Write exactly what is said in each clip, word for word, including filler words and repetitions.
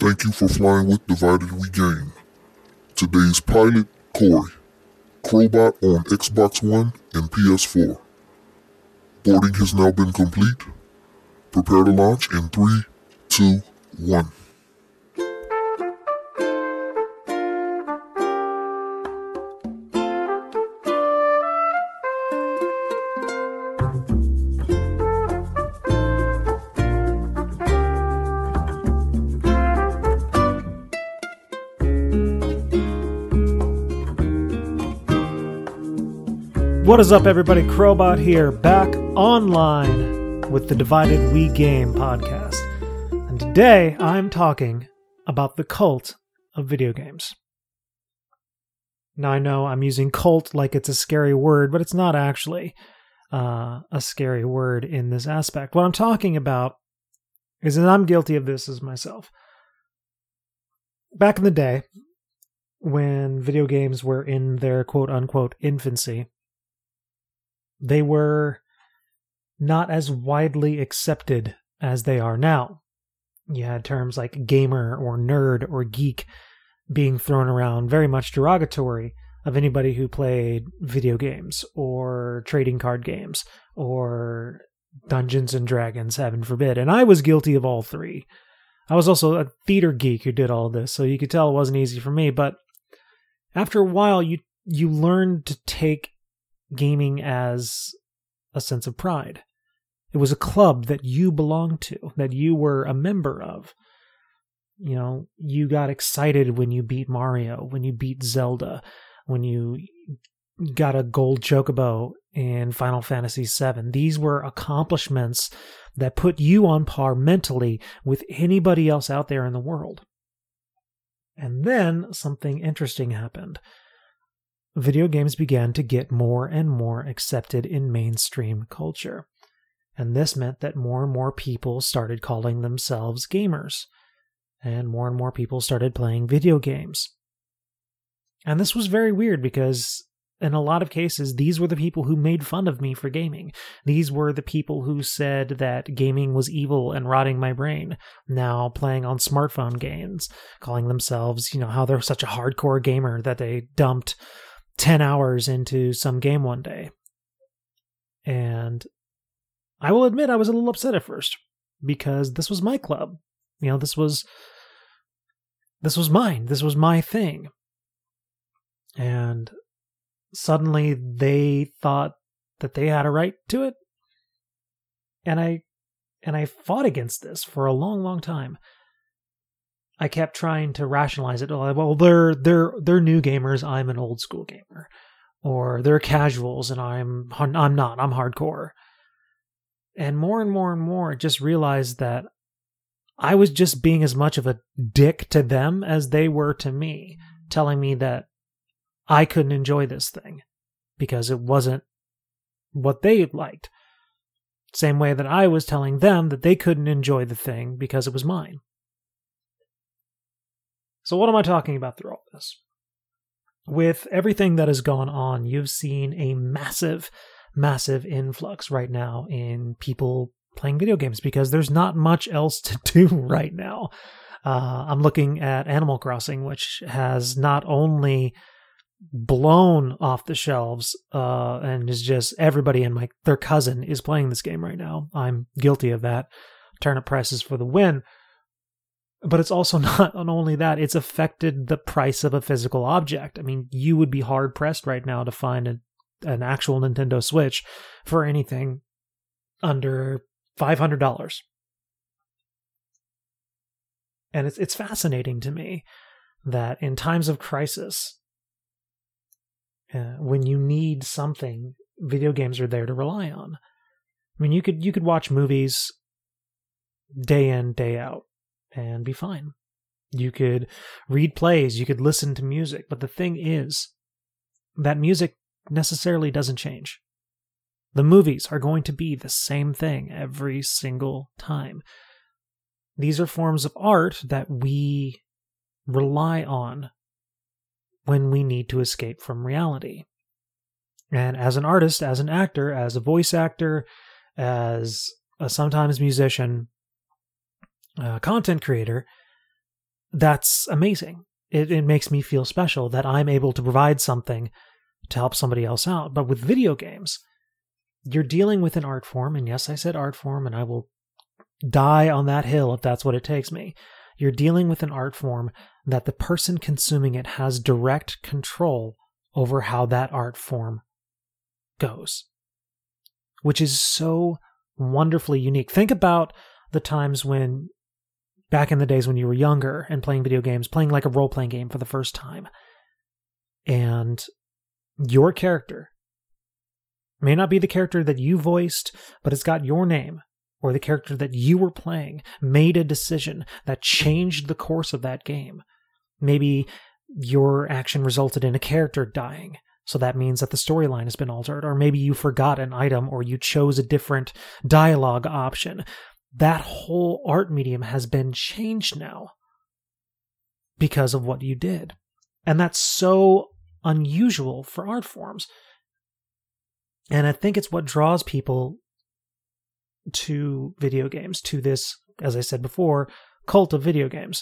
Thank you for flying with Divided We Game. Today's pilot, Corey. Crowbot on Xbox One and P S four. Boarding has now been complete. Prepare to launch in three, two, one. What is up, everybody? Crowbot here, back online with the Divided We Game podcast. And today I'm talking about the cult of video games. Now I know I'm using cult like it's a scary word, but it's not actually uh, a scary word in this aspect. What I'm talking about is that I'm guilty of this as myself. Back in the day, when video games were in their quote-unquote infancy, they were not as widely accepted as they are now. You had terms like gamer or nerd or geek being thrown around, very much derogatory of anybody who played video games or trading card games or Dungeons and Dragons, heaven forbid. And I was guilty of all three. I was also a theater geek who did all this, so you could tell it wasn't easy for me. But after a while, you you learned to take gaming as a sense of pride. It was a club that you belonged to, that you were a member of. You know, you got excited when you beat Mario, when you beat Zelda, when you got a gold chocobo in Final Fantasy seven. These were accomplishments that put you on par mentally with anybody else out there in the world. And then something interesting happened. Video games began to get more and more accepted in mainstream culture. And this meant that more and more people started calling themselves gamers. And more and more people started playing video games. And this was very weird because in a lot of cases, these were the people who made fun of me for gaming. These were the people who said that gaming was evil and rotting my brain. Now playing on smartphone games, calling themselves, you know, how they're such a hardcore gamer that they dumped ten hours into some game one day. And I will admit I was a little upset at first because this was my club. You know, this was this was mine. This was my thing. And suddenly they thought that they had a right to it. And I and I fought against this for a long, long time. I kept trying to rationalize it. Well, they're they're they're new gamers. I'm an old school gamer, or they're casuals, and I'm I'm not. I'm hardcore. And more and more and more, I just realized that I was just being as much of a dick to them as they were to me, telling me that I couldn't enjoy this thing because it wasn't what they liked. Same way that I was telling them that they couldn't enjoy the thing because it was mine. So what am I talking about through all this? With everything that has gone on, you've seen a massive, massive influx right now in people playing video games because there's not much else to do right now. Uh, I'm looking at Animal Crossing, which has not only blown off the shelves uh, and is just everybody and my their cousin is playing this game right now. I'm guilty of that. Turnip prices for the win. But it's also not only that, it's affected the price of a physical object. I mean, you would be hard-pressed right now to find a, an actual Nintendo Switch for anything under five hundred dollars. And it's it's fascinating to me that in times of crisis, uh, when you need something, video games are there to rely on. I mean, you could you could watch movies day in, day out, and be fine. You could read plays, you could listen to music, but the thing is that music necessarily doesn't change. The movies are going to be the same thing every single time. These are forms of art that we rely on when we need to escape from reality. And as an artist, as an actor, as a voice actor, as a sometimes musician, uh, content creator, that's amazing. It, it makes me feel special that I'm able to provide something to help somebody else out. But with video games, you're dealing with an art form, and yes, I said art form, and I will die on that hill if that's what it takes me. You're dealing with an art form that the person consuming it has direct control over how that art form goes, which is so wonderfully unique. Think about the times when, back in the days when you were younger and playing video games, playing like a role-playing game for the first time, and your character may not be the character that you voiced, but it's got your name, or the character that you were playing made a decision that changed the course of that game. Maybe your action resulted in a character dying, so that means that the storyline has been altered, or maybe you forgot an item, or you chose a different dialogue option. That whole art medium has been changed now because of what you did. And that's so unusual for art forms. And I think it's what draws people to video games, to this, as I said before, cult of video games,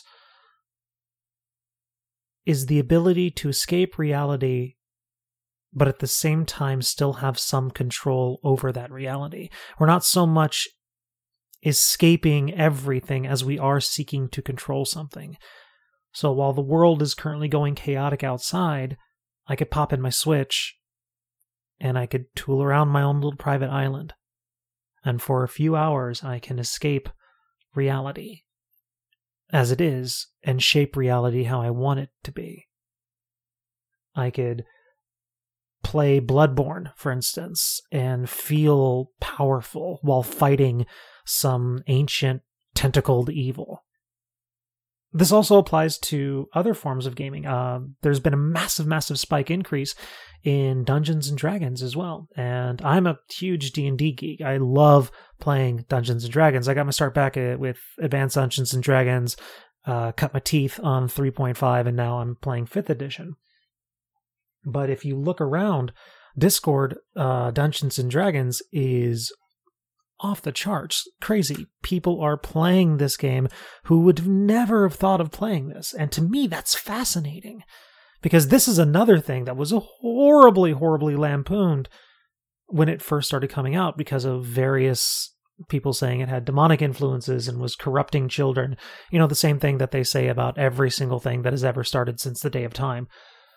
is the ability to escape reality, but at the same time still have some control over that reality. We're not so much escaping everything as we are seeking to control something. So while the world is currently going chaotic outside, I could pop in my Switch and I could tool around my own little private island. And for a few hours, I can escape reality as it is and shape reality how I want it to be. I could play Bloodborne, for instance, and feel powerful while fighting some ancient tentacled evil. This also applies to other forms of gaming. Uh, there's been a massive, massive spike increase in Dungeons and Dragons as well. And I'm a huge D and D geek. I love playing Dungeons and Dragons. I got my start back at, with Advanced Dungeons and Dragons, uh, cut my teeth on three point five, and now I'm playing fifth edition. But if you look around, Discord, uh, Dungeons and Dragons is off the charts. Crazy. People are playing this game who would never have thought of playing this. And to me, that's fascinating. Because this is another thing that was horribly, horribly lampooned when it first started coming out because of various people saying it had demonic influences and was corrupting children. You know, the same thing that they say about every single thing that has ever started since the day of time.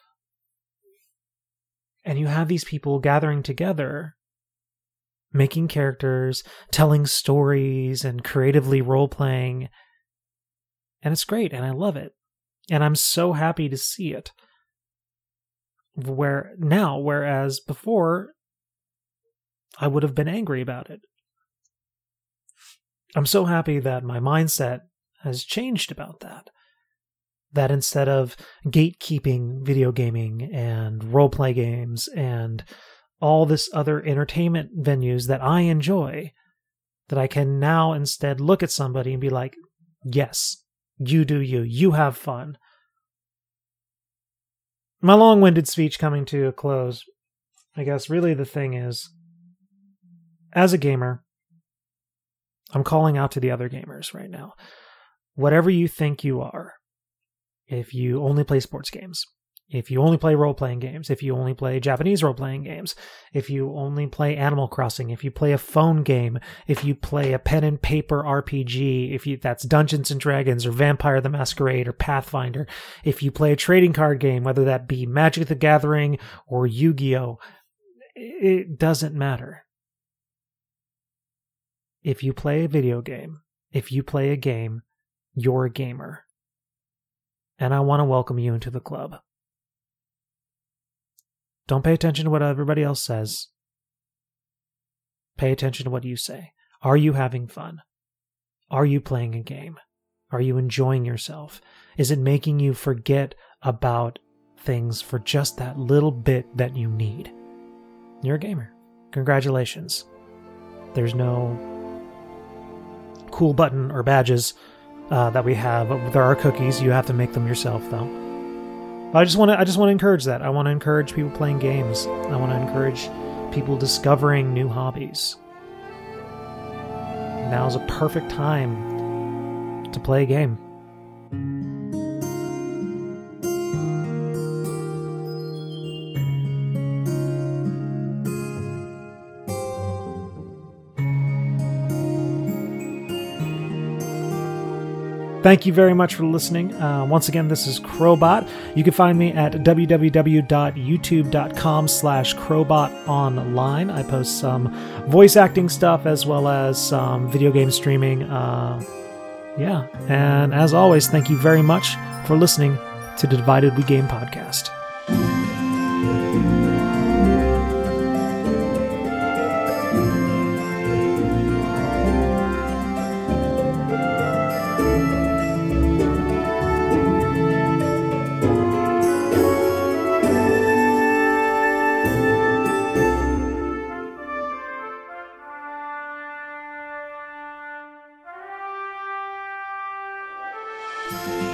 And you have these people gathering together, making characters, telling stories, and creatively role-playing. And it's great, and I love it. And I'm so happy to see it. Where now, whereas before, I would have been angry about it. I'm so happy that my mindset has changed about that. That instead of gatekeeping video gaming and role-play games and all this other entertainment venues that I enjoy, that I can now instead look at somebody and be like, yes, you do you, you have fun. My long-winded speech coming to a close, I guess really the thing is, as a gamer, I'm calling out to the other gamers right now. Whatever you think you are, if you only play sports games, if you only play role-playing games, if you only play Japanese role-playing games, if you only play Animal Crossing, if you play a phone game, if you play a pen and paper R P G, if you that's Dungeons and Dragons or Vampire the Masquerade or Pathfinder, if you play a trading card game, whether that be Magic the Gathering or Yu-Gi-Oh, it doesn't matter. If you play a video game, if you play a game, you're a gamer. And I want to welcome you into the club. Don't pay attention to what everybody else says. Pay attention to what you say. Are you having fun? Are you playing a game? Are you enjoying yourself? Is it making you forget about things for just that little bit that you need? You're a gamer. Congratulations. There's no cool button or badges uh, that we have. There are cookies. You have to make them yourself, though. I just want to I just want to encourage that. I want to encourage people playing games. I want to encourage people discovering new hobbies. Now's a perfect time to play a game. Thank you very much for listening. Uh, once again, this is Crowbot. You can find me at www.youtube.com slash crowbotonline. I post some voice acting stuff as well as some video game streaming. Uh, yeah, and as always, thank you very much for listening to the Divided We Game podcast. Thank you.